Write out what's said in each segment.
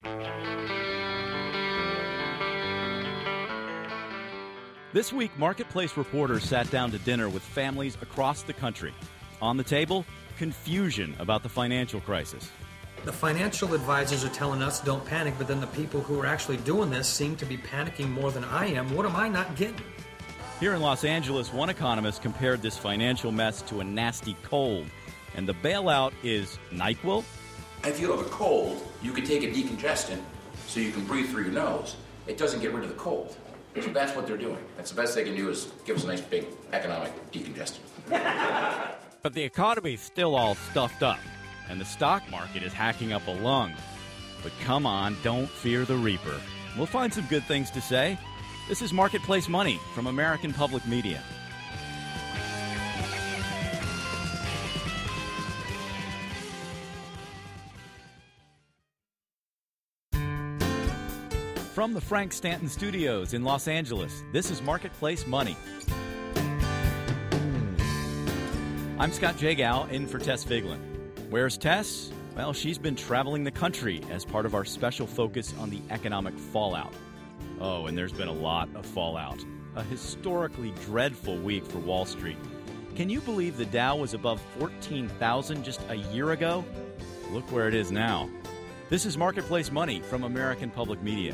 This week, Marketplace reporters sat down to dinner with families across the country. On the table, confusion about the financial crisis. The financial advisors are telling us don't panic, but then the people who are actually doing this seem to be panicking more than I am. What am I not getting? Here in Los Angeles, one economist compared this financial mess to a nasty cold. And the bailout is NyQuil? If you have a cold, you can take a decongestant so you can breathe through your nose. It doesn't get rid of the cold. So that's what they're doing. That's the best they can do is give us a nice big economic decongestant. But the economy's still all stuffed up, and the stock market is hacking up a lung. But come on, don't fear the reaper. We'll find some good things to say. This is Marketplace Money from American Public Media. From the Frank Stanton Studios in Los Angeles, this is Marketplace Money. I'm Scott Jagow, in for Tess Vigeland. Where's Tess? Well, she's been traveling the country as part of our special focus on the economic fallout. Oh, and there's been a lot of fallout. A historically dreadful week for Wall Street. Can you believe the Dow was above 14,000 just a year ago? Look where it is now. This is Marketplace Money from American Public Media.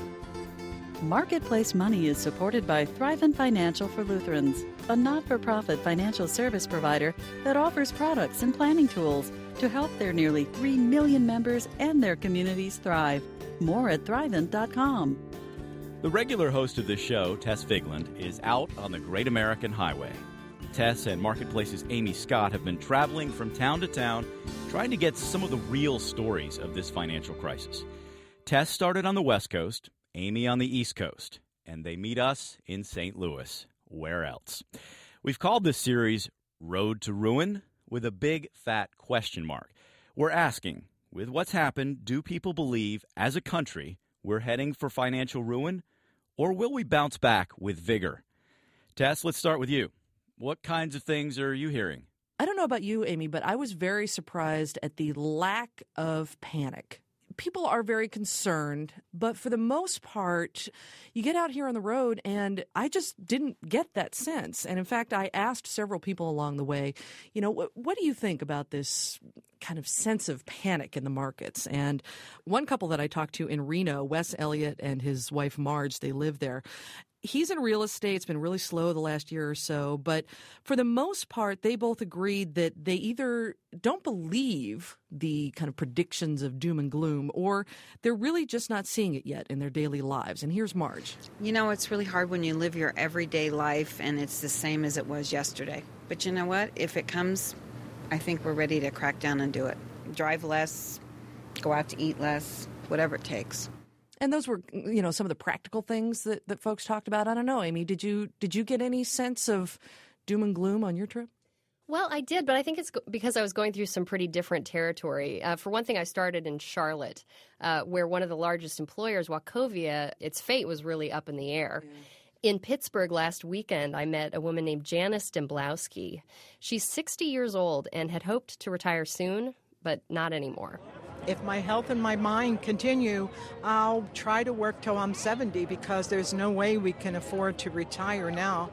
Marketplace Money is supported by Thrivent Financial for Lutherans, a not-for-profit financial service provider that offers products and planning tools to help their nearly 3 million members and their communities thrive. More at Thrivent.com. The regular host of this show, Tess Vigeland, is out on the Great American Highway. Tess and Marketplace's Amy Scott have been traveling from town to town, trying to get some of the real stories of this financial crisis. Tess started on the West Coast, Amy on the East Coast, and they meet us in St. Louis. Where else? We've called this series Road to Ruin with a big fat question mark. We're asking, with what's happened, do people believe as a country we're heading for financial ruin, or will we bounce back with vigor? Tess, let's start with you. What kinds of things are you hearing? I don't know about you, Amy, but I was very surprised at the lack of panic. People are very concerned, but for the most part, you get out here on the road, and I just didn't get that sense. And in fact, I asked several people along the way, what do you think about this kind of sense of panic in the markets? And one couple that I talked to in Reno, Wes Elliott and his wife Marge, they live there. He's in real estate. It's been really slow the last year or so. But for the most part, they both agreed that they either don't believe the kind of predictions of doom and gloom, or they're really just not seeing it yet in their daily lives. And here's Marge. It's really hard when you live your everyday life and it's the same as it was yesterday. But you know what? If it comes, I think we're ready to crack down and do it. Drive less, go out to eat less, whatever it takes. And those were, some of the practical things that folks talked about. I don't know, Amy, did you get any sense of doom and gloom on your trip? Well, I did, but I think it's because I was going through some pretty different territory. For one thing, I started in Charlotte, where one of the largest employers, Wachovia, its fate was really up in the air. Yeah. In Pittsburgh last weekend, I met a woman named Janice Demblowski. She's 60 years old and had hoped to retire soon, but not anymore. If my health and my mind continue, I'll try to work till I'm 70 because there's no way we can afford to retire now.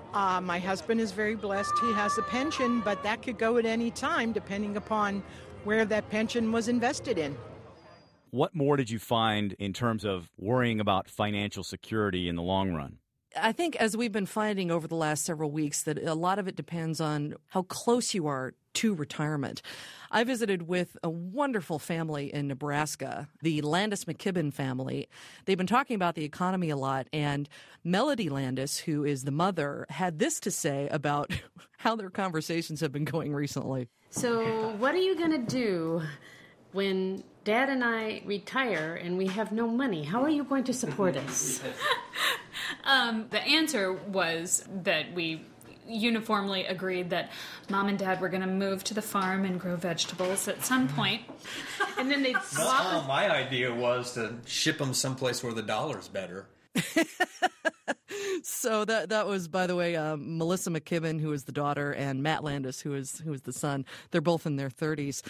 My husband is very blessed. He has a pension, but that could go at any time depending upon where that pension was invested in. What more did you find in terms of worrying about financial security in the long run? I think, as we've been finding over the last several weeks, that a lot of it depends on how close you are to retirement. I visited with a wonderful family in Nebraska, the Landis McKibben family. They've been talking about the economy a lot, and Melody Landis, who is the mother, had this to say about how their conversations have been going recently. So what are you going to do when Dad and I retire and we have no money? How are you going to support us? The answer was that we uniformly agreed that Mom and Dad were going to move to the farm and grow vegetables at some point. And then they'd swap. No, my idea was to ship them someplace where the dollar's better. So that was, by the way, Melissa McKibben, who is the daughter, and Matt Landis, who is the son. They're both in their 30s.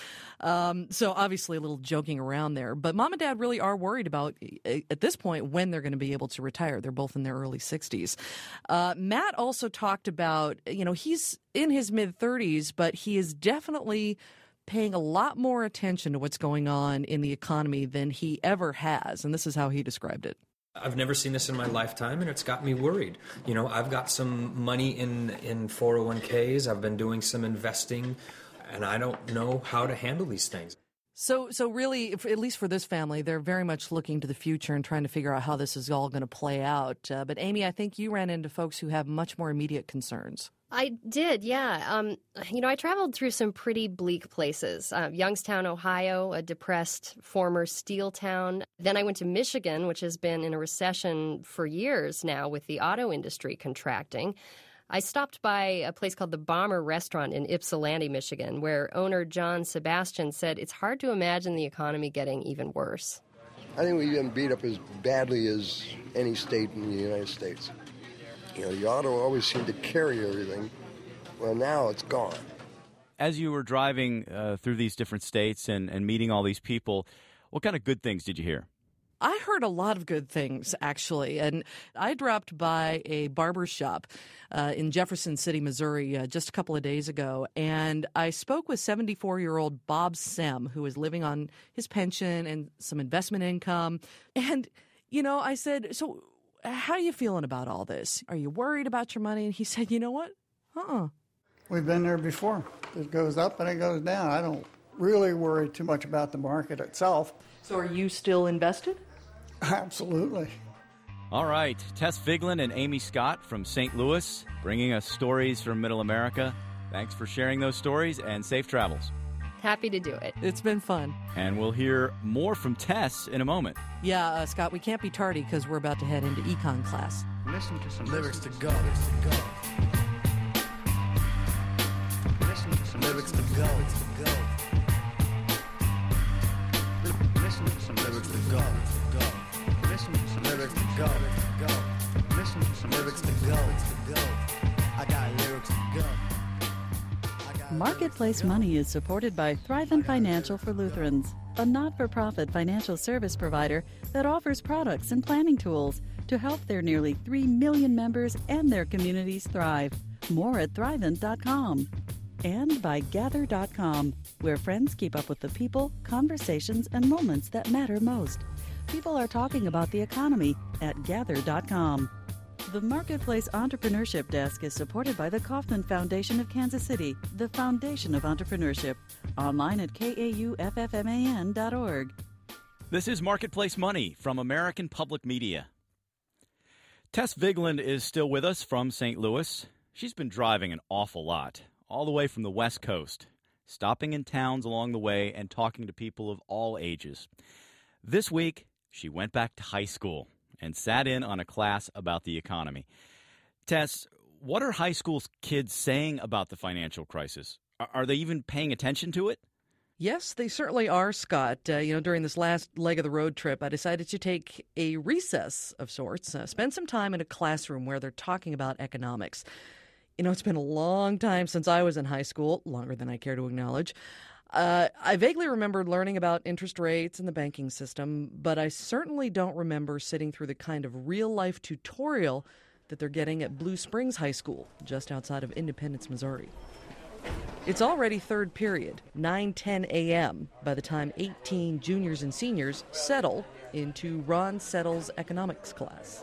So obviously a little joking around there. But Mom and Dad really are worried about, at this point, when they're going to be able to retire. They're both in their early 60s. Matt also talked about, he's in his mid-30s, but he is definitely paying a lot more attention to what's going on in the economy than he ever has. And this is how he described it. I've never seen this in my lifetime, and it's got me worried. I've got some money in 401ks. I've been doing some investing, and I don't know how to handle these things. So really, at least for this family, they're very much looking to the future and trying to figure out how this is all going to play out. But Amy, I think you ran into folks who have much more immediate concerns. I did, yeah. I traveled through some pretty bleak places. Youngstown, Ohio, a depressed former steel town. Then I went to Michigan, which has been in a recession for years now with the auto industry contracting. I stopped by a place called the Bomber Restaurant in Ypsilanti, Michigan, where owner John Sebastian said it's hard to imagine the economy getting even worse. I think we've been beat up as badly as any state in the United States. The auto always seemed to carry everything. Well, now it's gone. As you were driving through these different states and meeting all these people, what kind of good things did you hear? I heard a lot of good things, actually. And I dropped by a barber shop in Jefferson City, Missouri, just a couple of days ago. And I spoke with 74-year-old Bob Sem, who is living on his pension and some investment income. And, I said, so how are you feeling about all this? Are you worried about your money? And he said, you know what? We've been there before. It goes up and it goes down. I don't really worry too much about the market itself. So are you still invested? Absolutely. All right. Tess Vigeland and Amy Scott from St. Louis bringing us stories from Middle America. Thanks for sharing those stories and safe travels. Happy to do it. It's been fun. And we'll hear more from Tess in a moment. Yeah, Scott, we can't be tardy because we're about to head into econ class. Listen to some lyrics to go. Listen to some lyrics to go. Listen to some lyrics to go. Listen to some lyrics to go. Listen to some lyrics to go. I got lyrics to go. Marketplace Money is supported by Thrivent Financial for Lutherans, a not-for-profit financial service provider that offers products and planning tools to help their nearly 3 million members and their communities thrive. More at Thrivent.com. And by Gather.com, where friends keep up with the people, conversations, and moments that matter most. People are talking about the economy at Gather.com. The Marketplace Entrepreneurship Desk is supported by the Kauffman Foundation of Kansas City, the foundation of entrepreneurship. Online at kauffman.org. This is Marketplace Money from American Public Media. Tess Vigeland is still with us from St. Louis. She's been driving an awful lot, all the way from the West Coast, stopping in towns along the way and talking to people of all ages. This week, she went back to high school and sat in on a class about the economy. Tess, what are high school kids saying about the financial crisis? Are they even paying attention to it? Yes, they certainly are, Scott. During this last leg of the road trip, I decided to take a recess of sorts, spend some time in a classroom where they're talking about economics. It's been a long time since I was in high school, longer than I care to acknowledge. I vaguely remember learning about interest rates and the banking system, but I certainly don't remember sitting through the kind of real-life tutorial that they're getting at Blue Springs High School, just outside of Independence, Missouri. It's already third period, 9:10 a.m., by the time 18 juniors and seniors settle into Ron Settle's economics class.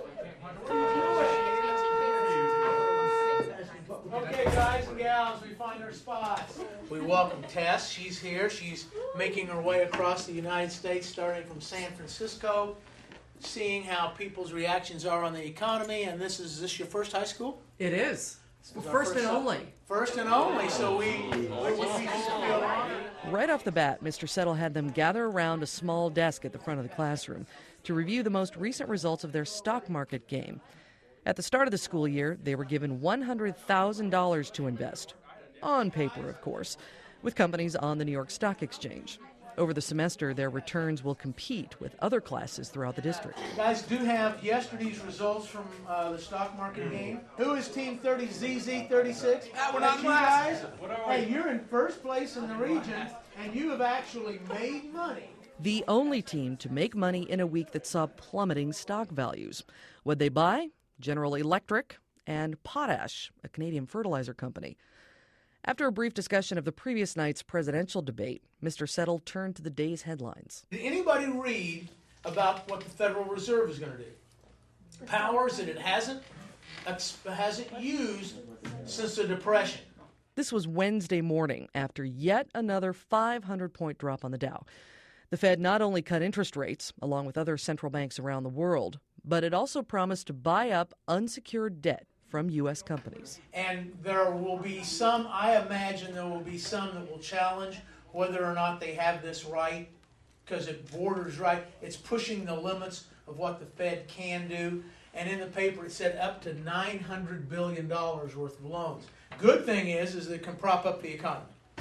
Okay, guys and gals, we find our spots. We welcome Tess. She's here. She's making her way across the United States, starting from San Francisco, seeing how people's reactions are on the economy. And is this your first high school? It is. First and only. First and only, so we Right off the bat, Mr. Settle had them gather around a small desk at the front of the classroom to review the most recent results of their stock market game. At the start of the school year, they were given $100,000 to invest. On paper, of course, with companies on the New York Stock Exchange. Over the semester, their returns will compete with other classes throughout the district. You guys do have yesterday's results from the stock market game. Who is Team 30, ZZ36? We're not you guys. Hey, you're in first place in the region, and you have actually made money. The only team to make money in a week that saw plummeting stock values. What'd they buy? General Electric and Potash, a Canadian fertilizer company. After a brief discussion of the previous night's presidential debate, Mr. Settle turned to the day's headlines. Did anybody read about what the Federal Reserve is going to do? Powers that it hasn't used since the Depression. This was Wednesday morning after yet another 500-point drop on the Dow. The Fed not only cut interest rates, along with other central banks around the world, but it also promised to buy up unsecured debt from U.S. companies. And there will be some, I imagine there will be some that will challenge whether or not they have this right, because it borders right. It's pushing the limits of what the Fed can do. And in the paper it said up to $900 billion worth of loans. Good thing is it can prop up the economy.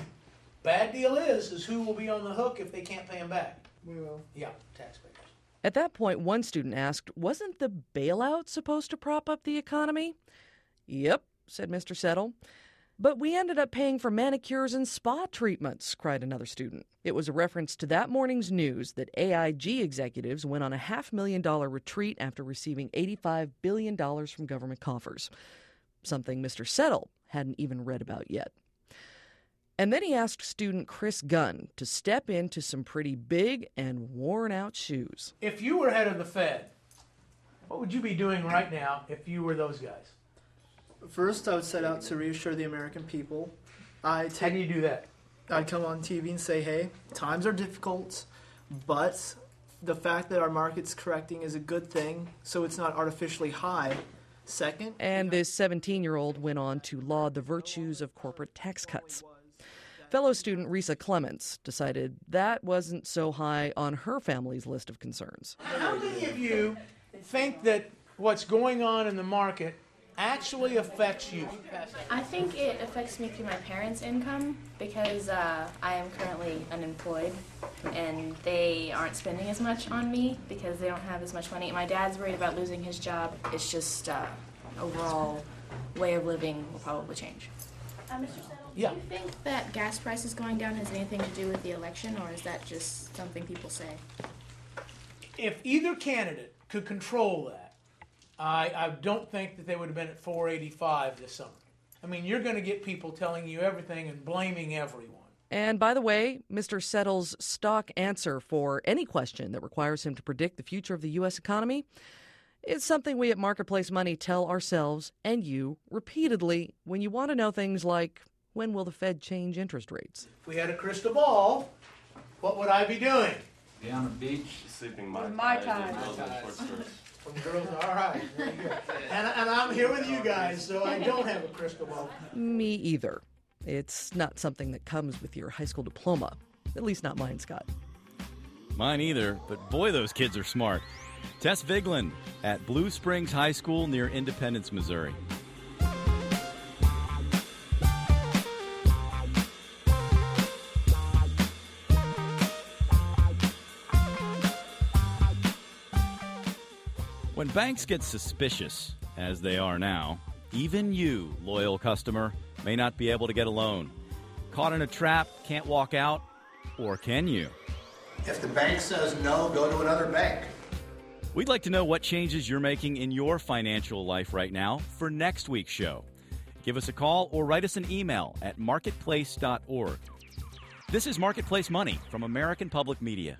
Bad deal is who will be on the hook if they can't pay them back. We will. Yeah, taxpayers. At that point, one student asked, wasn't the bailout supposed to prop up the economy? Yep, said Mr. Settle. But we ended up paying for manicures and spa treatments, cried another student. It was a reference to that morning's news that AIG executives went on a $500,000 retreat after receiving $85 billion from government coffers, something Mr. Settle hadn't even read about yet. And then he asked student Chris Gunn to step into some pretty big and worn-out shoes. If you were head of the Fed, what would you be doing right now if you were those guys? First, I would set out to reassure the American people. How do you do that? I'd come on TV and say, hey, times are difficult, but the fact that our market's correcting is a good thing, so it's not artificially high. Second... And this 17-year-old went on to laud the virtues of corporate tax cuts. Fellow student Risa Clements decided that wasn't so high on her family's list of concerns. How many of you think that what's going on in the market actually affects you? I think it affects me through my parents' income because I am currently unemployed and they aren't spending as much on me because they don't have as much money. My dad's worried about losing his job. It's just overall way of living will probably change. Mr. Settle, yeah. Do you think that gas prices going down has anything to do with the election, or is that just something people say? If either candidate could control that, I don't think that they would have been at 485 this summer. I mean, you're going to get people telling you everything and blaming everyone. And by the way, Mr. Settle's stock answer for any question that requires him to predict the future of the U.S. economy is something we at Marketplace Money tell ourselves and you repeatedly when you want to know things like, when will the Fed change interest rates? If we had a crystal ball, what would I be doing? Be on the beach, sleeping my time. From girls, all right, very good. And I'm here with you guys, so I don't have a crystal ball. Me either. It's not something that comes with your high school diploma. At least not mine, Scott. Mine either, but boy, those kids are smart. Tess Vigland at Blue Springs High School near Independence, Missouri. When banks get suspicious, as they are now, even you, loyal customer, may not be able to get a loan. Caught in a trap, can't walk out, or can you? If the bank says no, go to another bank. We'd like to know what changes you're making in your financial life right now for next week's show. Give us a call or write us an email at marketplace.org. This is Marketplace Money from American Public Media.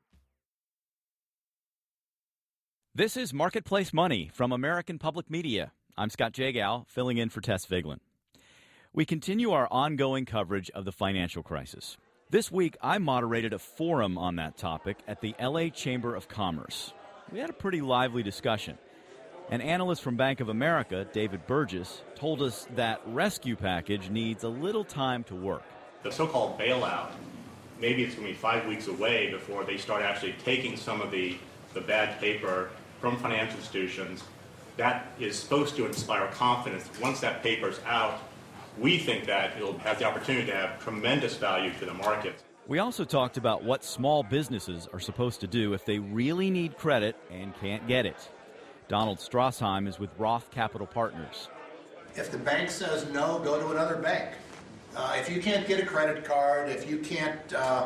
This is Marketplace Money from American Public Media. I'm Scott Jagow, filling in for Tess Vigland. We continue our ongoing coverage of the financial crisis. This week, I moderated a forum on that topic at the LA Chamber of Commerce. We had a pretty lively discussion. An analyst from Bank of America, David Burgess, told us that rescue package needs a little time to work. The so-called bailout, maybe it's going to be 5 weeks away before they start actually taking some of the bad paper from financial institutions. That is supposed to inspire confidence. Once that paper's out, we think that it'll have the opportunity to have tremendous value to the market. We also talked about what small businesses are supposed to do if they really need credit and can't get it. Donald Strassheim is with Roth Capital Partners. If the bank says no, go to another bank. If you can't get a credit card, if you can't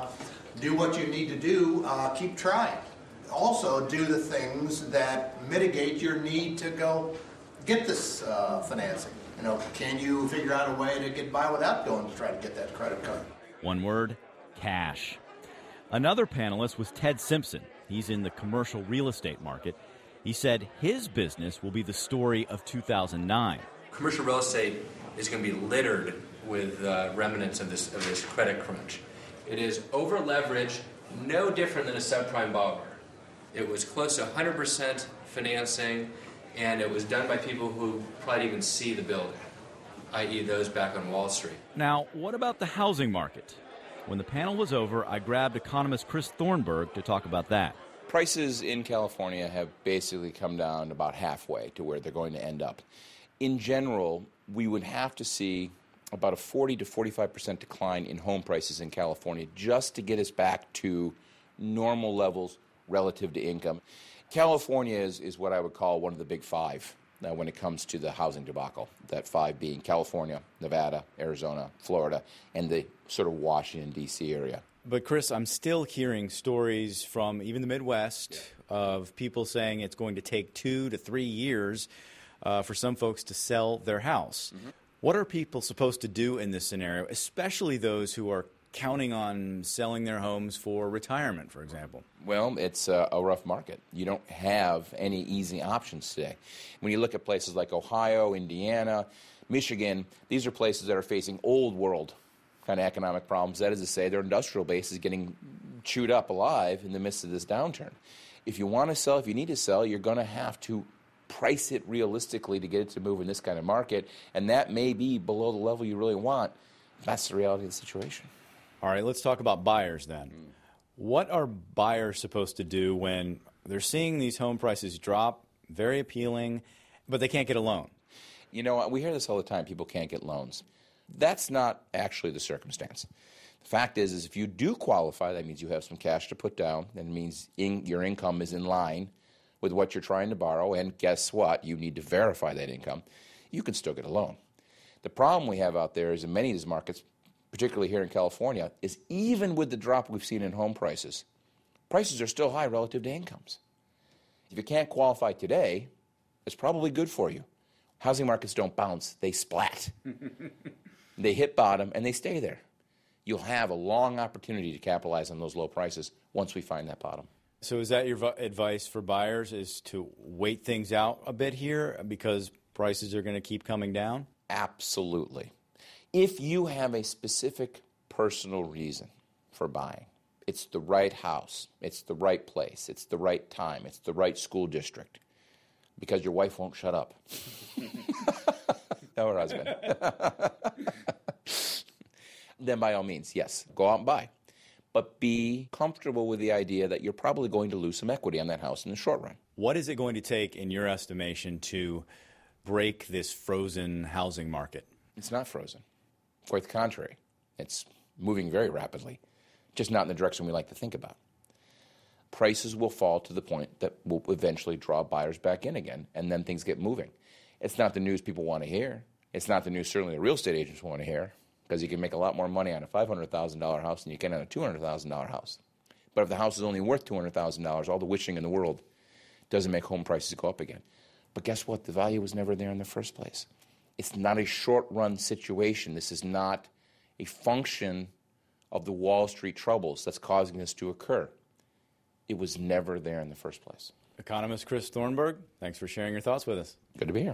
do what you need to do, keep trying. Also, do the things that mitigate your need to go get this financing. Can you figure out a way to get by without going to try to get that credit card? One word, cash. Another panelist was Ted Simpson. He's in the commercial real estate market. He said his business will be the story of 2009. Commercial real estate is going to be littered with remnants of this credit crunch. It is over-leveraged, no different than a subprime borrower. It was close to 100% financing, and it was done by people who probably didn't even see the building, i.e. those back on Wall Street. Now, what about the housing market? When the panel was over, I grabbed economist Chris Thornburg to talk about that. Prices in California have basically come down about halfway to where they're going to end up. In general, we would have to see about a 40 to 45% decline in home prices in California just to get us back to normal levels relative to income. California is what I would call one of the big five when it comes to the housing debacle, that five being California, Nevada, Arizona, Florida, and the sort of Washington, D.C. area. But, Chris, I'm still hearing stories from even the Midwest of people saying it's going to take 2 to 3 years for some folks to sell their house. Mm-hmm. What are people supposed to do in this scenario, especially those who are counting on selling their homes for retirement, for example? Well, it's a rough market. You don't have any easy options today. When you look at places like Ohio, Indiana, Michigan, these are places that are facing old world kind of economic problems. That is to say, their industrial base is getting chewed up alive in the midst of this downturn. If you want to sell, if you need to sell, you're going to have to price it realistically to get it to move in this kind of market, and that may be below the level you really want. That's the reality of the situation. All right, let's talk about buyers then. What are buyers supposed to do when they're seeing these home prices drop, very appealing, but they can't get a loan? You know, we hear this all the time, people can't get loans. That's not actually the circumstance. The fact is if you do qualify, that means you have some cash to put down. That means your income is in line with what you're trying to borrow, and guess what? You need to verify that income. You can still get a loan. The problem we have out there is in many of these markets, particularly here in California, is even with the drop we've seen in home prices, prices are still high relative to incomes. If you can't qualify today, it's probably good for you. Housing markets don't bounce, they splat. They hit bottom and they stay there. You'll have a long opportunity to capitalize on those low prices once we find that bottom. So is that your advice for buyers, is to wait things out a bit here because prices are going to keep coming down? Absolutely. If you have a specific personal reason for buying, it's the right house, it's the right place, it's the right time, it's the right school district, because your wife won't shut up. Or husband. Then by all means, yes, go out and buy. But be comfortable with the idea that you're probably going to lose some equity on that house in the short run. What is it going to take, in your estimation, to break this frozen housing market? It's not frozen. Quite the contrary. It's moving very rapidly, just not in the direction we like to think about. Prices will fall to the point that will eventually draw buyers back in again, and then things get moving. It's not the news people want to hear. It's not the news certainly the real estate agents want to hear, because you can make a lot more money on a $500,000 house than you can on a $200,000 house. But if the house is only worth $200,000, all the wishing in the world doesn't make home prices go up again. But guess what? The value was never there in the first place. It's not a short-run situation. This is not a function of the Wall Street troubles that's causing this to occur. It was never there in the first place. Economist Chris Thornburg, thanks for sharing your thoughts with us. Good to be here.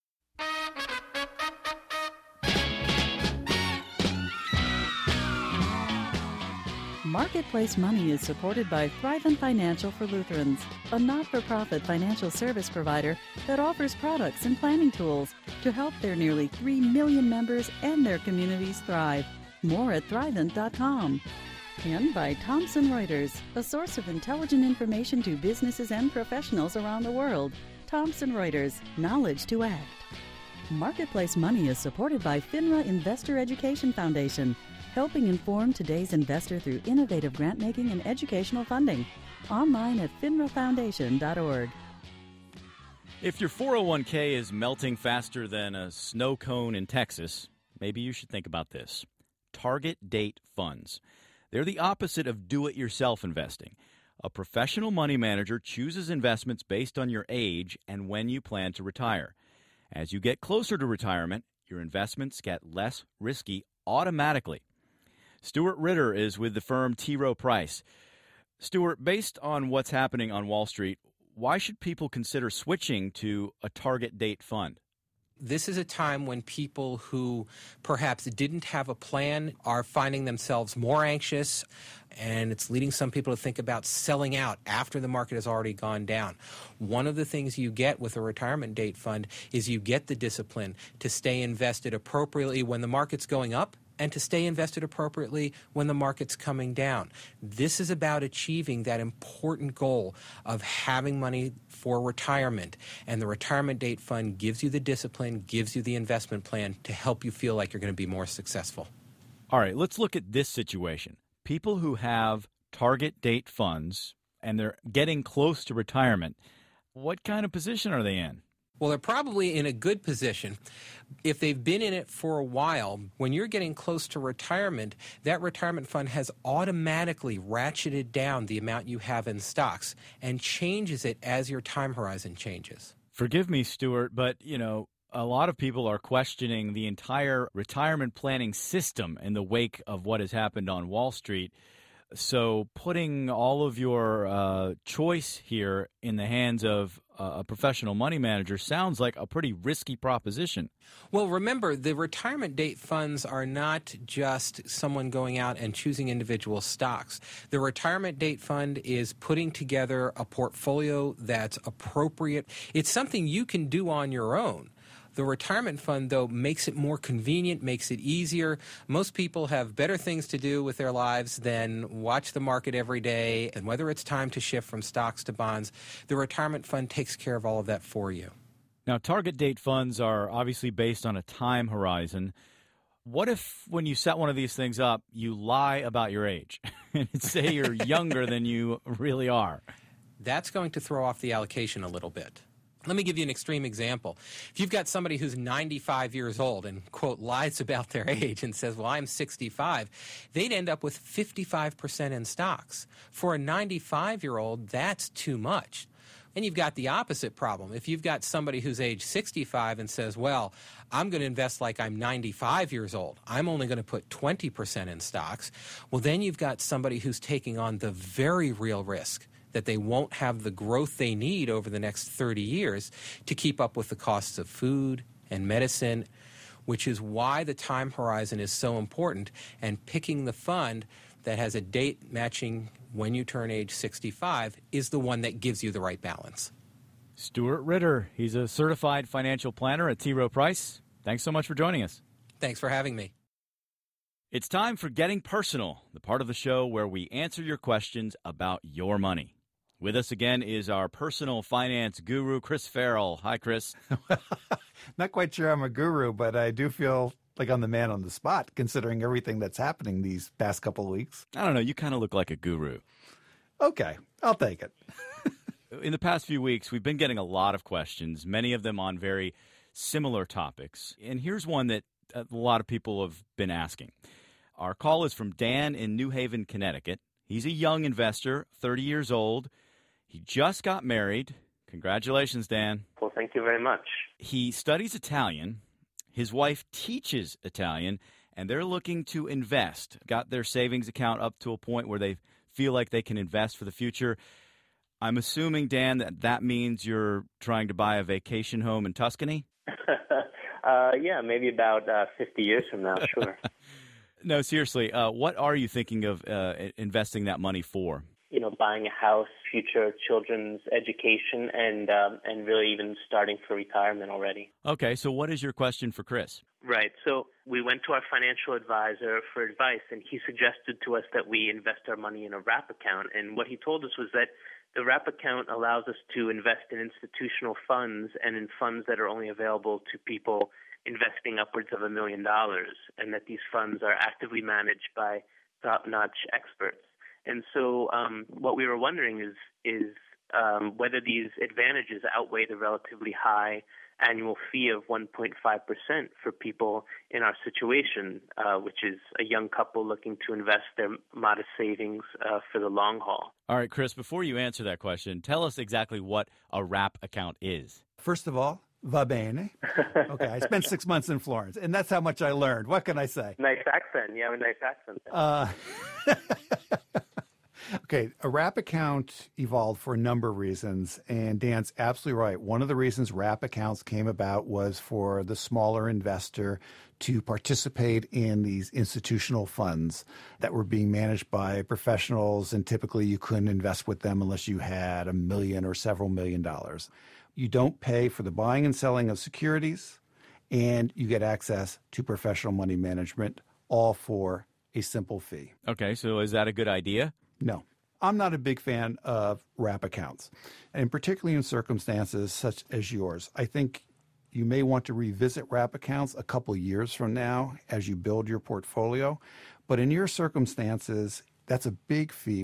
Marketplace Money is supported by Thrivent Financial for Lutherans, a not-for-profit financial service provider that offers products and planning tools to help their nearly 3 million members and their communities thrive. More at Thrivent.com. And by Thomson Reuters, a source of intelligent information to businesses and professionals around the world. Thomson Reuters, knowledge to act. Marketplace Money is supported by FINRA Investor Education Foundation, helping inform today's investor through innovative grant making and educational funding. Online at finrafoundation.org. If your 401k is melting faster than a snow cone in Texas, maybe you should think about this. Target date funds. They're the opposite of do-it-yourself investing. A professional money manager chooses investments based on your age and when you plan to retire. As you get closer to retirement, your investments get less risky automatically. Stuart Ritter is with the firm T. Rowe Price. Stuart, based on what's happening on Wall Street, why should people consider switching to a target date fund? This is a time when people who perhaps didn't have a plan are finding themselves more anxious, and it's leading some people to think about selling out after the market has already gone down. One of the things you get with a retirement date fund is you get the discipline to stay invested appropriately when the market's going up and to stay invested appropriately when the market's coming down. This is about achieving that important goal of having money for retirement. And the retirement date fund gives you the discipline, gives you the investment plan to help you feel like you're going to be more successful. All right, let's look at this situation. People who have target date funds and they're getting close to retirement, what kind of position are they in? Well, they're probably in a good position. If they've been in it for a while, when you're getting close to retirement, that retirement fund has automatically ratcheted down the amount you have in stocks and changes it as your time horizon changes. Forgive me, Stuart, but, a lot of people are questioning the entire retirement planning system in the wake of what has happened on Wall Street. So putting all of your choice here in the hands of a professional money manager sounds like a pretty risky proposition. Well, remember, the retirement date funds are not just someone going out and choosing individual stocks. The retirement date fund is putting together a portfolio that's appropriate. It's something you can do on your own. The retirement fund, though, makes it more convenient, makes it easier. Most people have better things to do with their lives than watch the market every day. And whether it's time to shift from stocks to bonds, the retirement fund takes care of all of that for you. Now, target date funds are obviously based on a time horizon. What if when you set one of these things up, you lie about your age and say you're younger than you really are? That's going to throw off the allocation a little bit. Let me give you an extreme example. If you've got somebody who's 95 years old and, quote, lies about their age and says, well, I'm 65, they'd end up with 55% in stocks. For a 95-year-old, that's too much. And you've got the opposite problem. If you've got somebody who's age 65 and says, well, I'm going to invest like I'm 95 years old. I'm only going to put 20% in stocks. Well, then you've got somebody who's taking on the very real risk that they won't have the growth they need over the next 30 years to keep up with the costs of food and medicine, which is why the time horizon is so important. And picking the fund that has a date matching when you turn age 65 is the one that gives you the right balance. Stuart Ritter, he's a certified financial planner at T. Rowe Price. Thanks so much for joining us. Thanks for having me. It's time for Getting Personal, the part of the show where we answer your questions about your money. With us again is our personal finance guru, Chris Farrell. Hi, Chris. Not quite sure I'm a guru, but I do feel like I'm the man on the spot, considering everything that's happening these past couple of weeks. I don't know. You kind of look like a guru. Okay, I'll take it. In the past few weeks, we've been getting a lot of questions, many of them on very similar topics. And here's one that a lot of people have been asking. Our call is from Dan in New Haven, Connecticut. He's a young investor, 30 years old. He just got married. Congratulations, Dan. Well, thank you very much. He studies Italian. His wife teaches Italian, and they're looking to invest. Got their savings account up to a point where they feel like they can invest for the future. I'm assuming, Dan, that means you're trying to buy a vacation home in Tuscany? Yeah, maybe about 50 years from now, sure. No, seriously, what are you thinking of investing that money for? You know, buying a house, future children's education, and really even starting for retirement already. Okay, so what is your question for Chris? Right. So we went to our financial advisor for advice, and he suggested to us that we invest our money in a wrap account. And what he told us was that the wrap account allows us to invest in institutional funds and in funds that are only available to people investing upwards of $1 million, and that these funds are actively managed by top-notch experts. And so what we were wondering is whether these advantages outweigh the relatively high annual fee of 1.5% for people in our situation, which is a young couple looking to invest their modest savings for the long haul. All right, Chris, before you answer that question, tell us exactly what a wrap account is. First of all, va bene. Okay, I spent 6 months in Florence, and that's how much I learned. What can I say? Nice accent. You have a nice accent. Okay, a wrap account evolved for a number of reasons, and Dan's absolutely right. One of the reasons wrap accounts came about was for the smaller investor to participate in these institutional funds that were being managed by professionals, and typically you couldn't invest with them unless you had $1 million or several $1 million. You don't pay for the buying and selling of securities, and you get access to professional money management, all for a simple fee. Okay, so is that a good idea? No. I'm not a big fan of wrap accounts, and particularly in circumstances such as yours. I think you may want to revisit wrap accounts a couple years from now as you build your portfolio. But in your circumstances, that's a big fee,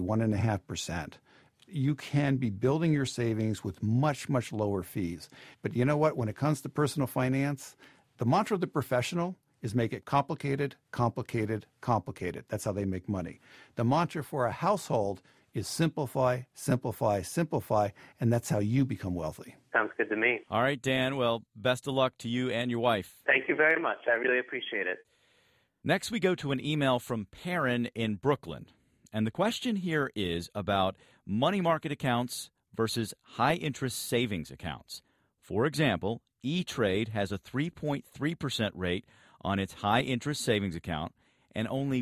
1.5%. You can be building your savings with much, much lower fees. But you know what? When it comes to personal finance, the mantra of the professional is make it complicated, complicated, complicated. That's how they make money. The mantra for a household is simplify, simplify, simplify, and that's how you become wealthy. Sounds good to me. All right, Dan. Well, best of luck to you and your wife. Thank you very much. I really appreciate it. Next, we go to an email from Perrin in Brooklyn. And the question here is about money market accounts versus high-interest savings accounts. For example, E-Trade has a 3.3% rate on its high-interest savings account and only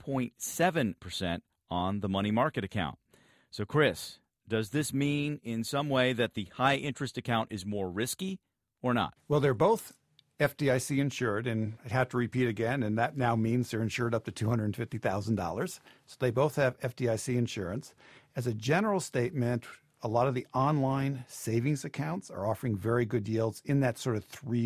1.7% on the money market account. So, Chris, does this mean in some way that the high-interest account is more risky or not? Well, they're both FDIC insured, and I'd have to repeat again, and that now means they're insured up to $250,000. So they both have FDIC insurance. As a general statement, a lot of the online savings accounts are offering very good yields in that sort of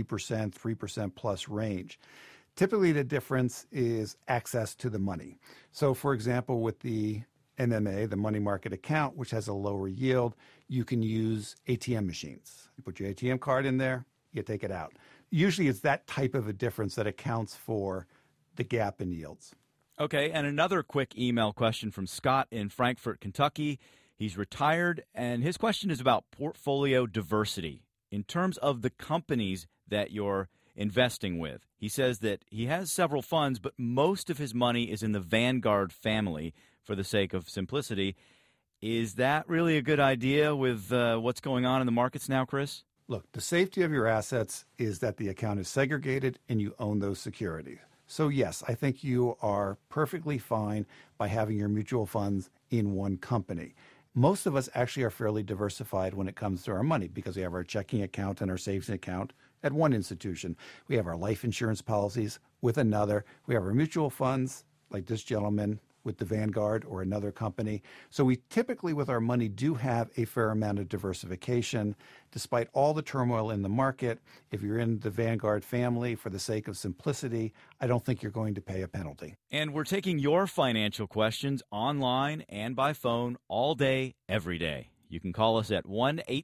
3% plus range. Typically, the difference is access to the money. So, for example, with the MMA, the money market account, which has a lower yield, you can use ATM machines. You put your ATM card in there, you take it out. Usually it's that type of a difference that accounts for the gap in yields. Okay, and another quick email question from Scott in Frankfort, Kentucky. He's retired, and his question is about portfolio diversity in terms of the companies that you're investing with. He says that he has several funds, but most of his money is in the Vanguard family for the sake of simplicity. Is that really a good idea with what's going on in the markets now, Chris? Look, the safety of your assets is that the account is segregated and you own those securities. So yes, I think you are perfectly fine by having your mutual funds in one company. Most of us actually are fairly diversified when it comes to our money because we have our checking account and our savings account at one institution. We have our life insurance policies with another. We have our mutual funds, like this gentleman, with the Vanguard or another company. So we typically, with our money, do have a fair amount of diversification. Despite all the turmoil in the market, if you're in the Vanguard family, for the sake of simplicity, I don't think you're going to pay a penalty. And we're taking your financial questions online and by phone all day, every day. You can call us at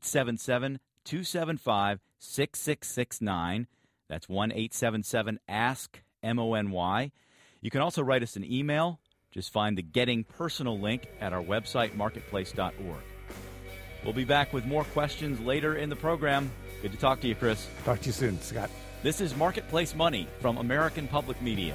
1-877-275-6669. That's 1-877-ASK-MONY. You can also write us an email. Just find the Getting Personal link at our website, marketplace.org. We'll be back with more questions later in the program. Good to talk to you, Chris. Talk to you soon, Scott. This is Marketplace Money from American Public Media.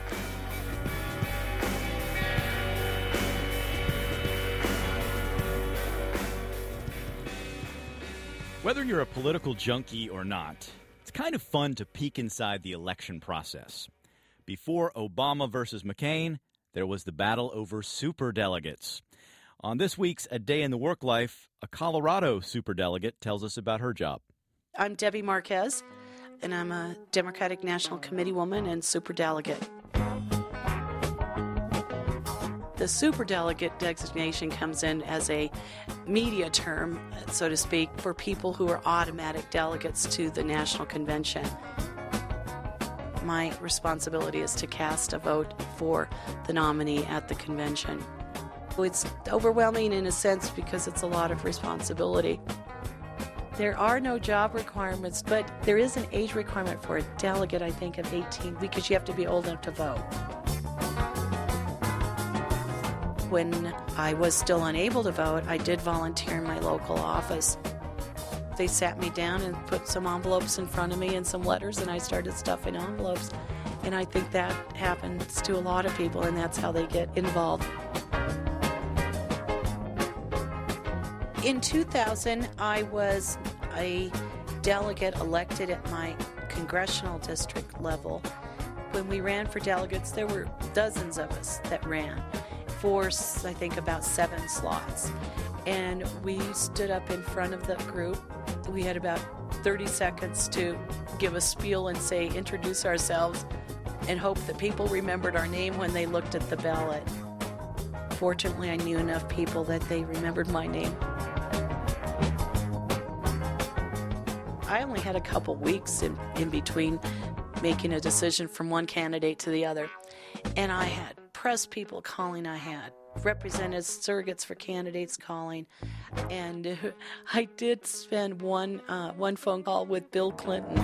Whether you're a political junkie or not, it's kind of fun to peek inside the election process. Before Obama versus McCain, there was the battle over superdelegates. On this week's A Day in the Work Life, a Colorado superdelegate tells us about her job. I'm Debbie Marquez, and I'm a Democratic National Committee woman and superdelegate. The superdelegate designation comes in as a media term, so to speak, for people who are automatic delegates to the National Convention. my responsibility is to cast a vote for the nominee at the convention. It's overwhelming in a sense because it's a lot of responsibility. There are no job requirements, but there is an age requirement for a delegate, I think, of 18 because you have to be old enough to vote. When I was still unable to vote, I did volunteer in my local office. They sat me down and put some envelopes in front of me and some letters, and I started stuffing envelopes. And I think that happens to a lot of people, and that's how they get involved. In 2000, I was a delegate elected at my congressional district level. When we ran for delegates, there were dozens of us that ran for, I think, about 7 slots. And we stood up in front of the group. We had about 30 seconds to give a spiel and say, introduce ourselves, and hope that people remembered our name when they looked at the ballot. Fortunately, I knew enough people that they remembered my name. I only had a couple weeks in between making a decision from one candidate to the other. And I had press people calling, I had representatives, surrogates for candidates calling. And I did spend one phone call with Bill Clinton.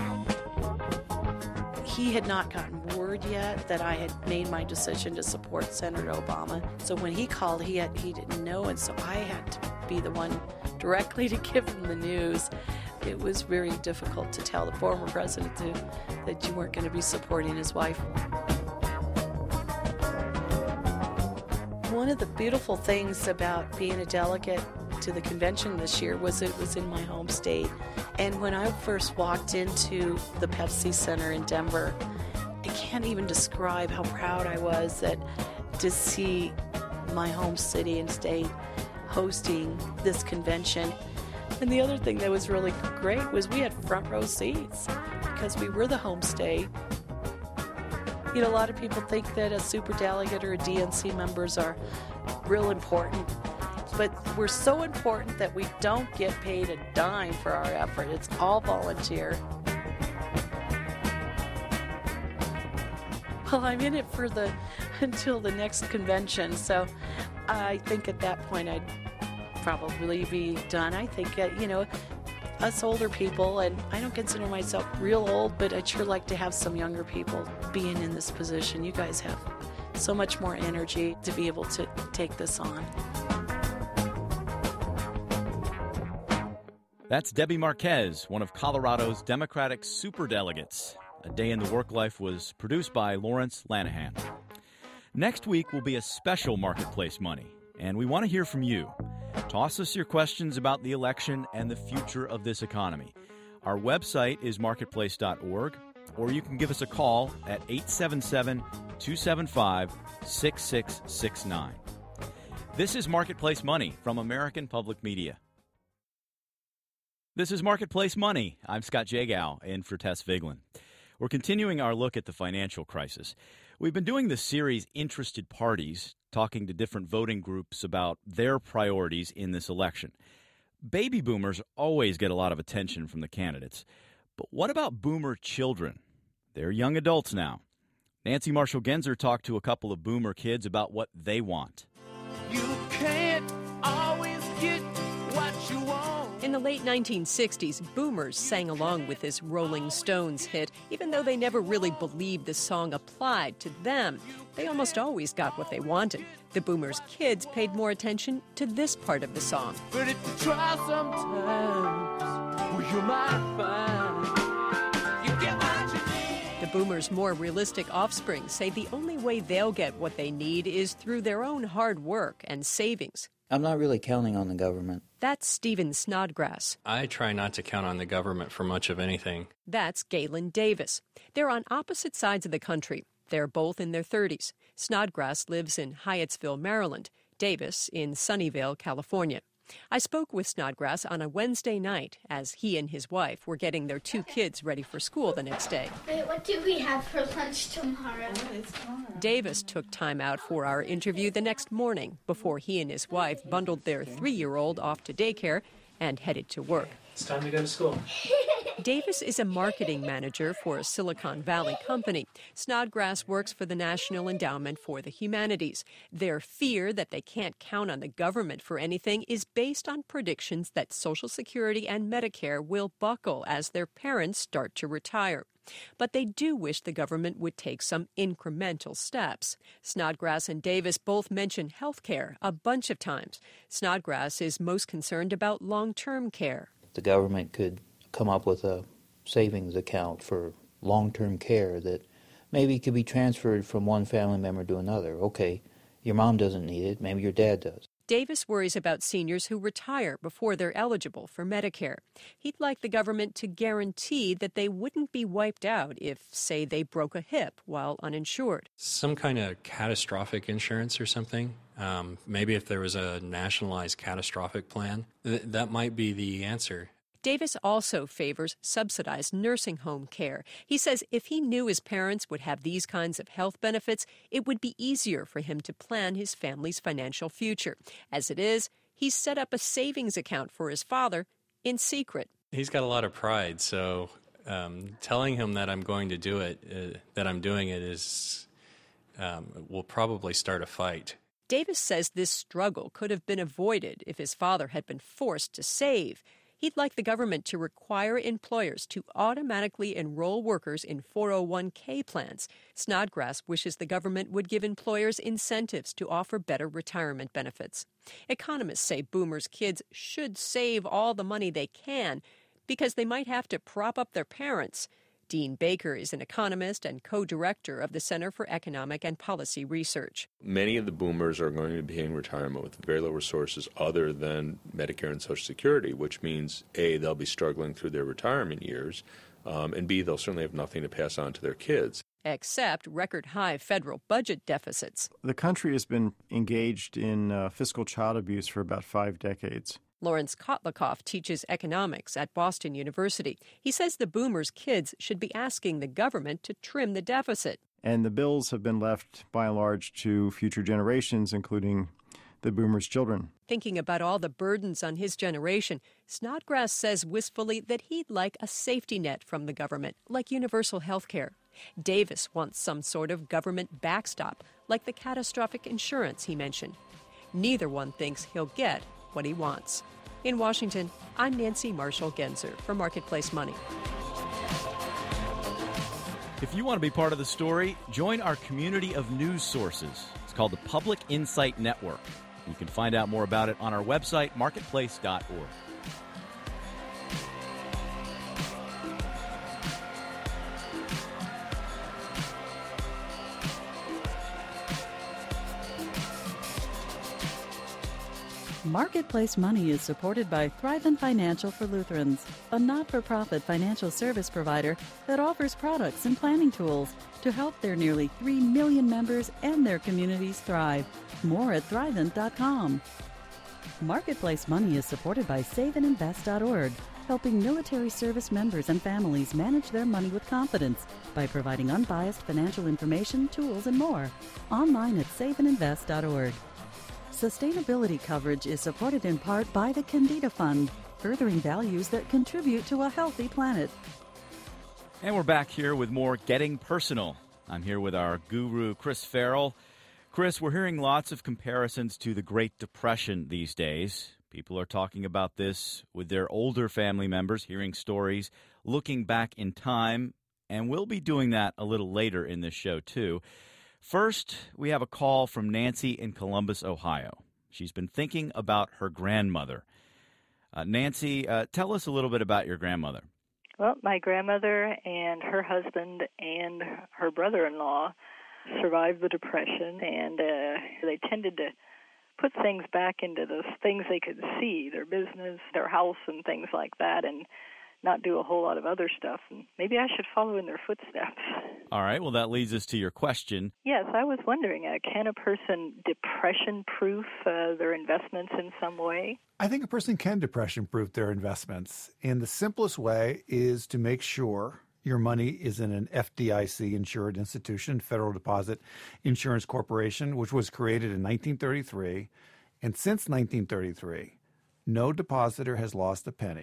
He had not gotten word yet that I had made my decision to support Senator Obama. So when he called, he didn't know, and so I had to be the one directly to give him the news. It was very difficult to tell the former president that you weren't going to be supporting his wife. One of the beautiful things about being a delegate to the convention this year was it was in my home state. And when I first walked into the Pepsi Center in Denver, I can't even describe how proud I was to see my home city and state hosting this convention. And the other thing that was really great was we had front row seats because we were the home state. You know, a lot of people think that a superdelegate or a DNC members are real important, but we're so important that we don't get paid a dime for our effort. It's all volunteer. Well, I'm in it until the next convention, so I think at that point I'd probably be done. I think, us older people, and I don't consider myself real old, but I'd sure like to have some younger people being in this position. You guys have so much more energy to be able to take this on. That's Debbie Marquez, one of Colorado's Democratic superdelegates. A Day in the Work Life was produced by Lawrence Lanahan. Next week will be a special Marketplace Money, and we want to hear from you. Toss us your questions about the election and the future of this economy. Our website is marketplace.org, or you can give us a call at 877-275-6669. This is Marketplace Money from American Public Media. This is Marketplace Money. I'm Scott Jagow, in for Tess Vigeland. We're continuing our look at the financial crisis. We've been doing this series, Interested Parties, talking to different voting groups about their priorities in this election. Baby boomers always get a lot of attention from the candidates. But what about boomer children? They're young adults now. Nancy Marshall-Genzer talked to a couple of boomer kids about what they want. You can't always get what you want. In the late 1960s, boomers sang along with this Rolling Stones hit, even though they never really believed the song applied to them. They almost always got what they wanted. The boomers' kids paid more attention to this part of the song. But if you try sometimes, well, you might find you get what you need. The boomers' more realistic offspring say the only way they'll get what they need is through their own hard work and savings. I'm not really counting on the government. That's Stephen Snodgrass. I try not to count on the government for much of anything. That's Galen Davis. They're on opposite sides of the country. They're both in their 30s. Snodgrass lives in Hyattsville, Maryland. Davis in Sunnyvale, California. I spoke with Snodgrass on a Wednesday night as he and his wife were getting their 2 kids ready for school the next day. Wait, what do we have for lunch tomorrow? Davis took time out for our interview the next morning before he and his wife bundled their 3-year-old off to daycare and headed to work. It's time to go to school. Davis is a marketing manager for a Silicon Valley company. Snodgrass works for the National Endowment for the Humanities. Their fear that they can't count on the government for anything is based on predictions that Social Security and Medicare will buckle as their parents start to retire. But they do wish the government would take some incremental steps. Snodgrass and Davis both mention health care a bunch of times. Snodgrass is most concerned about long-term care. The government could come up with a savings account for long-term care that maybe could be transferred from one family member to another. Okay, your mom doesn't need it, maybe your dad does. Davis worries about seniors who retire before they're eligible for Medicare. He'd like the government to guarantee that they wouldn't be wiped out if, say, they broke a hip while uninsured. Some kind of catastrophic insurance or something. Maybe if there was a nationalized catastrophic plan, that might be the answer. Davis also favors subsidized nursing home care. He says if he knew his parents would have these kinds of health benefits, it would be easier for him to plan his family's financial future. As it is, he's set up a savings account for his father in secret. He's got a lot of pride, so telling him that I'm going to do it, that I'm doing it, will probably start a fight. Davis says this struggle could have been avoided if his father had been forced to save. He'd like the government to require employers to automatically enroll workers in 401k plans. Snodgrass wishes the government would give employers incentives to offer better retirement benefits. Economists say boomers' kids should save all the money they can because they might have to prop up their parents. Dean Baker is an economist and co-director of the Center for Economic and Policy Research. Many of the boomers are going to be in retirement with very low resources other than Medicare and Social Security, which means, A, they'll be struggling through their retirement years, and B, they'll certainly have nothing to pass on to their kids. Except record-high federal budget deficits. The country has been engaged in fiscal child abuse for about 5 decades. Lawrence Kotlikoff teaches economics at Boston University. He says the boomers' kids should be asking the government to trim the deficit. And the bills have been left, by and large, to future generations, including the boomers' children. Thinking about all the burdens on his generation, Snodgrass says wistfully that he'd like a safety net from the government, like universal health care. Davis wants some sort of government backstop, like the catastrophic insurance he mentioned. Neither one thinks he'll get what he wants. In Washington, I'm Nancy Marshall-Genzer for Marketplace Money. If you want to be part of the story, join our community of news sources. It's called the Public Insight Network. You can find out more about it on our website, marketplace.org. Marketplace Money is supported by Thrivent Financial for Lutherans, a not-for-profit financial service provider that offers products and planning tools to help their nearly 3 million members and their communities thrive. More at Thrivent.com. Marketplace Money is supported by SaveAndInvest.org, helping military service members and families manage their money with confidence by providing unbiased financial information, tools, and more. Online at SaveAndInvest.org. Sustainability coverage is supported in part by the Candida Fund, furthering values that contribute to a healthy planet. And we're back here with more Getting Personal. I'm here with our guru, Chris Farrell. Chris, we're hearing lots of comparisons to the Great Depression these days. People are talking about this with their older family members, hearing stories, looking back in time, and we'll be doing that a little later in this show, too. First, we have a call from Nancy in Columbus, Ohio. She's been thinking about her grandmother. Nancy, tell us a little bit about your grandmother. Well, my grandmother and her husband and her brother-in-law survived the Depression, and they tended to put things back into the things they could see, their business, their house, and things like that, and not do a whole lot of other stuff. And maybe I should follow in their footsteps. All right, well, that leads us to your question. Yes, I was wondering, can a person depression-proof their investments in some way? I think a person can depression-proof their investments. And the simplest way is to make sure your money is in an FDIC-insured institution, Federal Deposit Insurance Corporation, which was created in 1933. And since 1933, no depositor has lost a penny.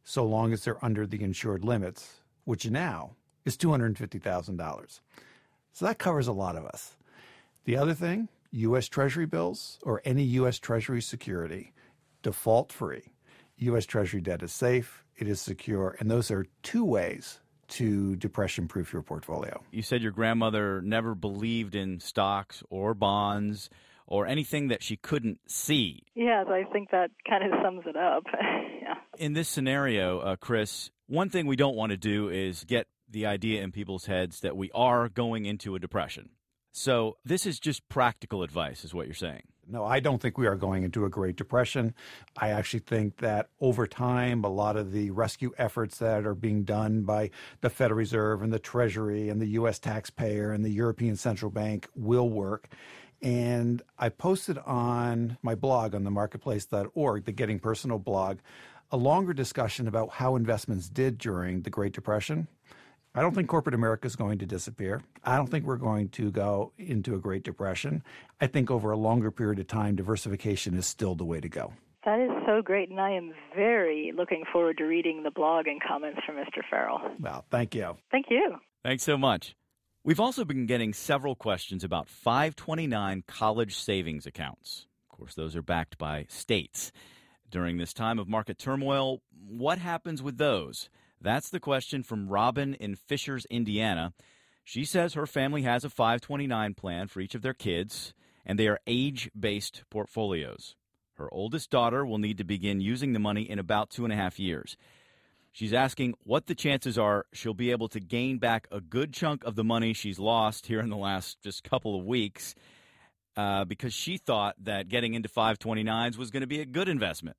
so long as they're under the insured limits, which now is $250,000. So that covers a lot of us. The other thing, U.S. Treasury bills or any U.S. Treasury security, default-free. U.S. Treasury debt is safe, it is secure, and those are two ways to depression-proof your portfolio. You said your grandmother never believed in stocks or bonds or anything that she couldn't see. Yes, I think that kind of sums it up. Yeah. In this scenario, Chris, one thing we don't want to do is get the idea in people's heads that we are going into a depression. So this is just practical advice, is what you're saying. No, I don't think we are going into a Great Depression. I actually think that over time, a lot of the rescue efforts that are being done by the Federal Reserve and the Treasury and the U.S. taxpayer and the European Central Bank will work. And I posted on my blog on themarketplace.org, the Getting Personal blog, a longer discussion about how investments did during the Great Depression. I don't think corporate America is going to disappear. I don't think we're going to go into a Great Depression. I think over a longer period of time, diversification is still the way to go. That is so great, and I am very looking forward to reading the blog and comments from Mr. Farrell. Well, thank you. Thank you. Thanks so much. We've also been getting several questions about 529 college savings accounts. Of course, those are backed by states. During this time of market turmoil, what happens with those? That's the question from Robin in Fishers, Indiana. She says her family has a 529 plan for each of their kids, and they are age-based portfolios. Her oldest daughter will need to begin using the money in about 2.5 years. She's asking what the chances are she'll be able to gain back a good chunk of the money she's lost here in the last just couple of weeks, because she thought that getting into 529s was going to be a good investment.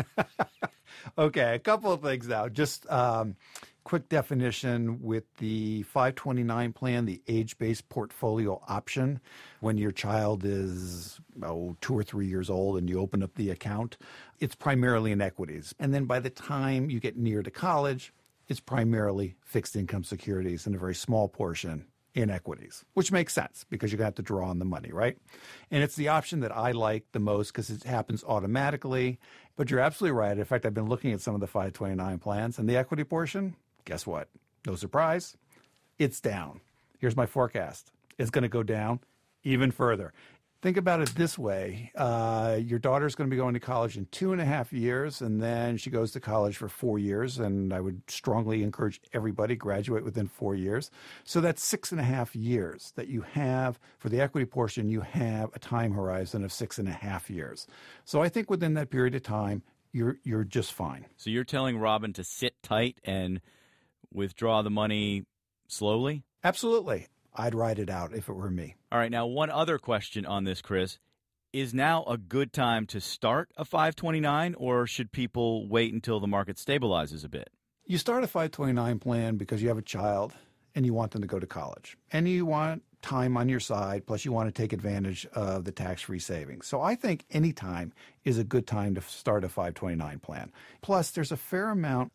Okay, a couple of things now. Just quick definition with the 529 plan, the age-based portfolio option. When your child is 2 or 3 years old and you open up the account, it's primarily in equities. And then by the time you get near to college, it's primarily fixed income securities and a very small portion in equities, which makes sense because you're going to have to draw on the money, right? And it's the option that I like the most because it happens automatically. But you're absolutely right. In fact, I've been looking at some of the 529 plans, and the equity portion, guess what? No surprise, it's down. Here's my forecast. It's going to go down even further. Think about it this way. Your daughter's going to be going to college in 2.5 years, and then she goes to college for 4 years, and I would strongly encourage everybody graduate within 4 years. So that's 6.5 years that you have. For the equity portion, you have a time horizon of 6.5 years. So I think within that period of time, you're just fine. So you're telling Robin to sit tight and withdraw the money slowly? Absolutely. I'd ride it out if it were me. All right, now one other question on this, Chris. Is now a good time to start a 529, or should people wait until the market stabilizes a bit? You start a 529 plan because you have a child and you want them to go to college. And you want time on your side, plus you want to take advantage of the tax-free savings. So I think any time is a good time to start a 529 plan. Plus, there's a fair amount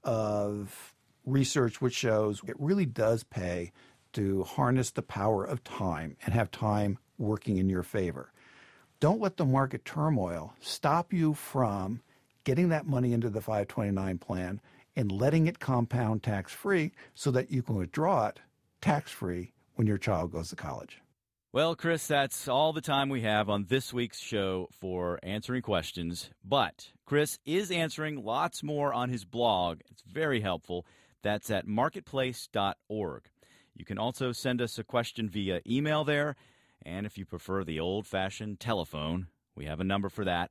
of research which shows it really does pay to harness the power of time and have time working in your favor. Don't let the market turmoil stop you from getting that money into the 529 plan and letting it compound tax-free so that you can withdraw it tax-free when your child goes to college. Well, Chris, that's all the time we have on this week's show for answering questions. But Chris is answering lots more on his blog. It's very helpful. That's at marketplace.org. You can also send us a question via email there. And if you prefer the old-fashioned telephone, we have a number for that,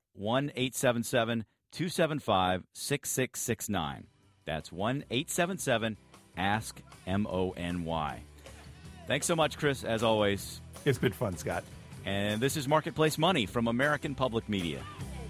1-877-275-6669. That's 1-877-ASK-MONY. Thanks so much, Chris, as always. It's been fun, Scott. And this is Marketplace Money from American Public Media.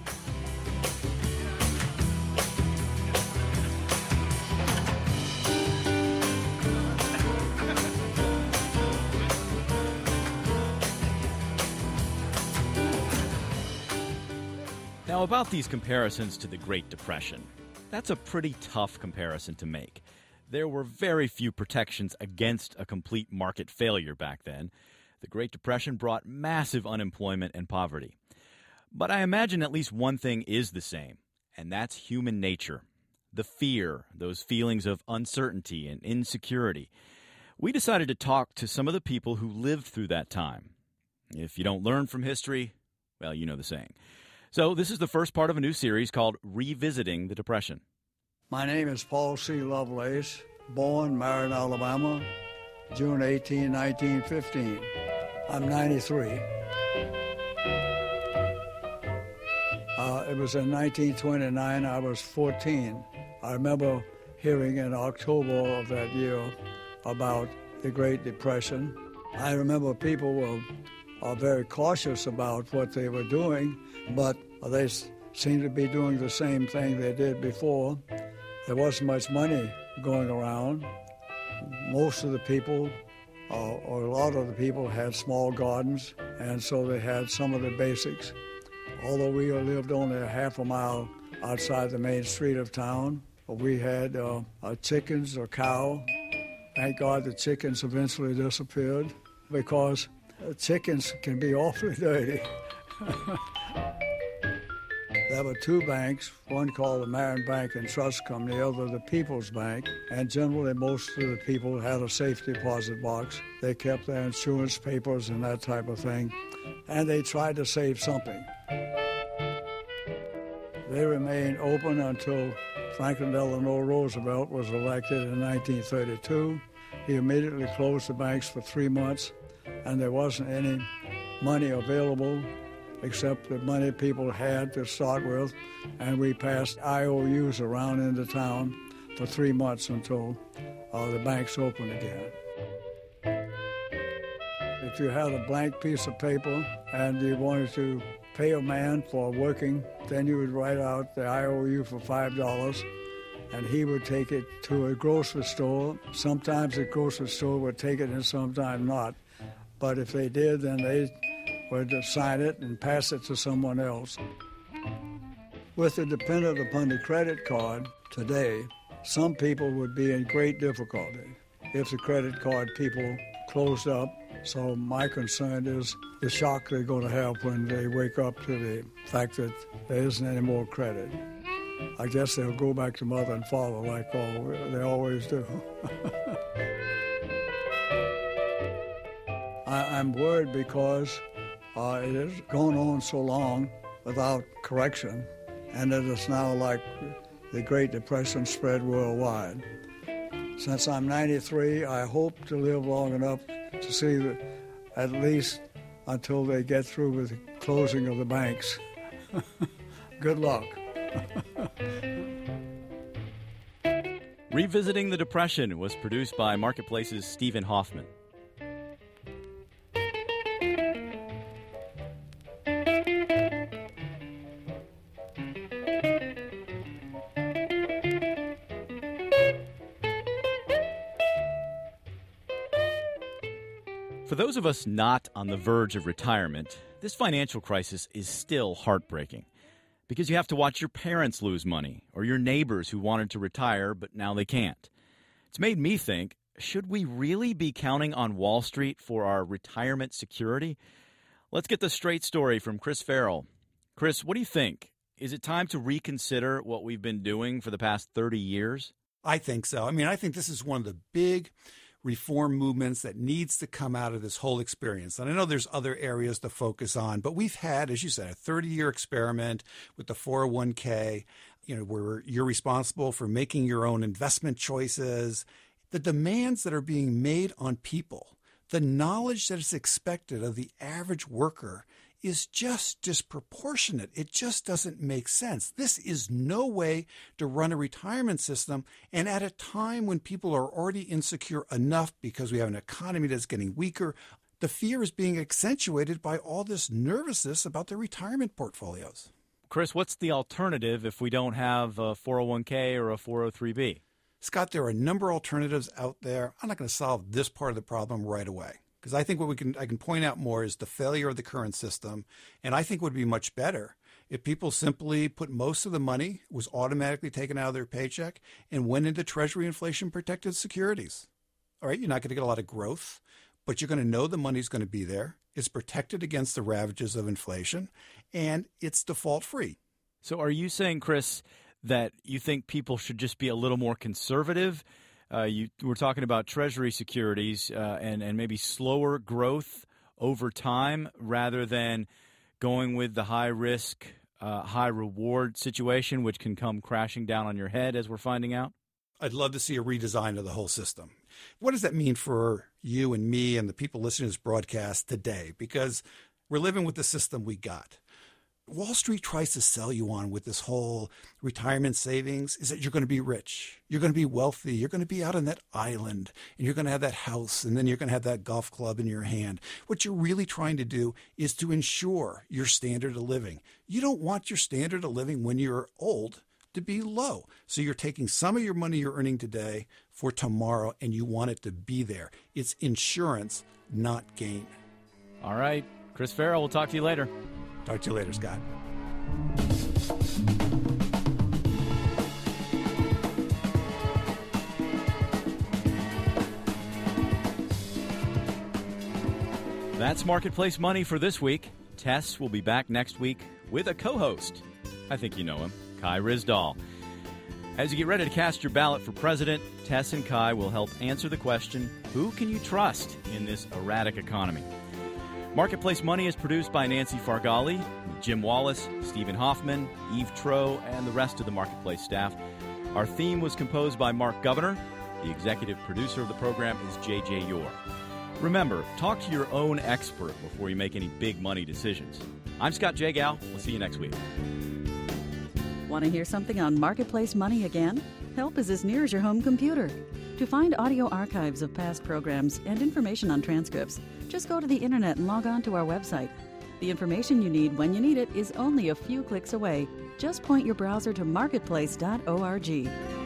Now, about these comparisons to the Great Depression, that's a pretty tough comparison to make. There were very few protections against a complete market failure back then. The Great Depression brought massive unemployment and poverty. But I imagine at least one thing is the same, and that's human nature. the fear, those feelings of uncertainty and insecurity. We decided to talk to some of the people who lived through that time. If you don't learn from history, well, you know the saying. So this is the first part of a new series called Revisiting the Depression. My name is Paul C. Lovelace, born Marion, Alabama, June 18, 1915. I'm 93. It was in 1929. I was 14. I remember hearing in October of that year about the Great Depression. I remember people were very cautious about what they were doing, but they seemed to be doing the same thing they did before. There wasn't much money going around. Most of the people, or a lot of the people, had small gardens, and so they had some of the basics. Although we lived only a half a mile outside the main street of town, we had chickens or cow. Thank God the chickens eventually disappeared, because chickens can be awfully dirty. There were two banks, one called the Marion Bank and Trust Company, the other the People's Bank, and generally most of the people had a safe deposit box. They kept their insurance papers and that type of thing, and they tried to save something. They remained open until Franklin Delano Roosevelt was elected in 1932. He immediately closed the banks for 3 months, and there wasn't any money available except the money people had to start with, and we passed IOUs around in the town for 3 months until the banks opened again. If you had a blank piece of paper and you wanted to pay a man for working, then you would write out the IOU for $5, and he would take it to a grocery store. Sometimes the grocery store would take it and sometimes not. But if they did, then they would sign it and pass it to someone else. With the dependent upon the credit card today, some people would be in great difficulty if the credit card people closed up. So my concern is the shock they're going to have when they wake up to the fact that there isn't any more credit. I guess they'll go back to mother and father like they always do. I'm worried because it has gone on so long without correction, and it is now like the Great Depression spread worldwide. Since I'm 93, I hope to live long enough to see that at least until they get through with the closing of the banks. Good luck. Revisiting the Depression was produced by Marketplace's Stephen Hoffman. For those of us not on the verge of retirement, this financial crisis is still heartbreaking, because you have to watch your parents lose money or your neighbors who wanted to retire but now they can't. It's made me think, should we really be counting on Wall Street for our retirement security? Let's get the straight story from Chris Farrell. Chris, what do you think? Is it time to reconsider what we've been doing for the past 30 years? I think so. I mean, I think this is one of the big reform movements that needs to come out of this whole experience. And I know there's other areas to focus on, but we've had, as you said, a 30-year experiment with the 401k, where you're responsible for making your own investment choices. The demands that are being made on people, the knowledge that is expected of the average worker is just disproportionate. It just doesn't make sense. This is no way to run a retirement system. And at a time when people are already insecure enough because we have an economy that's getting weaker, the fear is being accentuated by all this nervousness about their retirement portfolios. Chris, what's the alternative if we don't have a 401k or a 403b? Scott, there are a number of alternatives out there. I'm not going to solve this part of the problem right away, because I think what I can point out more is the failure of the current system. And I think it would be much better if people simply put most of the money, was automatically taken out of their paycheck, and went into Treasury inflation-protected securities. All right, you're not going to get a lot of growth, but you're going to know the money's going to be there. It's protected against the ravages of inflation, and it's default-free. So are you saying, Chris, that you think people should just be a little more conservative? We're talking about Treasury securities and maybe slower growth over time rather than going with the high-risk, high-reward situation, which can come crashing down on your head, as we're finding out? I'd love to see a redesign of the whole system. What does that mean for you and me and the people listening to this broadcast today? Because we're living with the system we got. Wall Street tries to sell you on with this whole retirement savings is that you're going to be rich. You're going to be wealthy. You're going to be out on that island and you're going to have that house and then you're going to have that golf club in your hand. What you're really trying to do is to ensure your standard of living. You don't want your standard of living when you're old to be low. So you're taking some of your money you're earning today for tomorrow and you want it to be there. It's insurance, not gain. All right. Chris Farrell, we'll talk to you later. Talk to you later, Scott. That's Marketplace Money for this week. Tess will be back next week with a co-host. I think you know him, Kai Ryssdal. As you get ready to cast your ballot for president, Tess and Kai will help answer the question, who can you trust in this erratic economy? Marketplace Money is produced by Nancy Fargali, with Jim Wallace, Stephen Hoffman, Eve Troe, and the rest of the Marketplace staff. Our theme was composed by Mark Governor. The executive producer of the program is J.J. Yore. Remember, talk to your own expert before you make any big money decisions. I'm Scott Jagow. We'll see you next week. Want to hear something on Marketplace Money again? Help is as near as your home computer. To find audio archives of past programs and information on transcripts, just go to the internet and log on to our website. The information you need when you need it is only a few clicks away. Just point your browser to marketplace.org.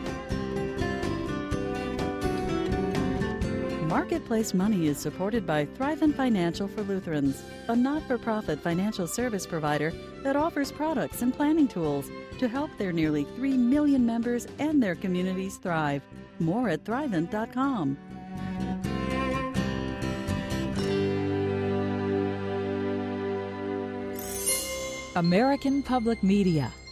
Marketplace Money is supported by Thrivent Financial for Lutherans, a not-for-profit financial service provider that offers products and planning tools to help their nearly 3 million members and their communities thrive. More at Thrivent.com. American Public Media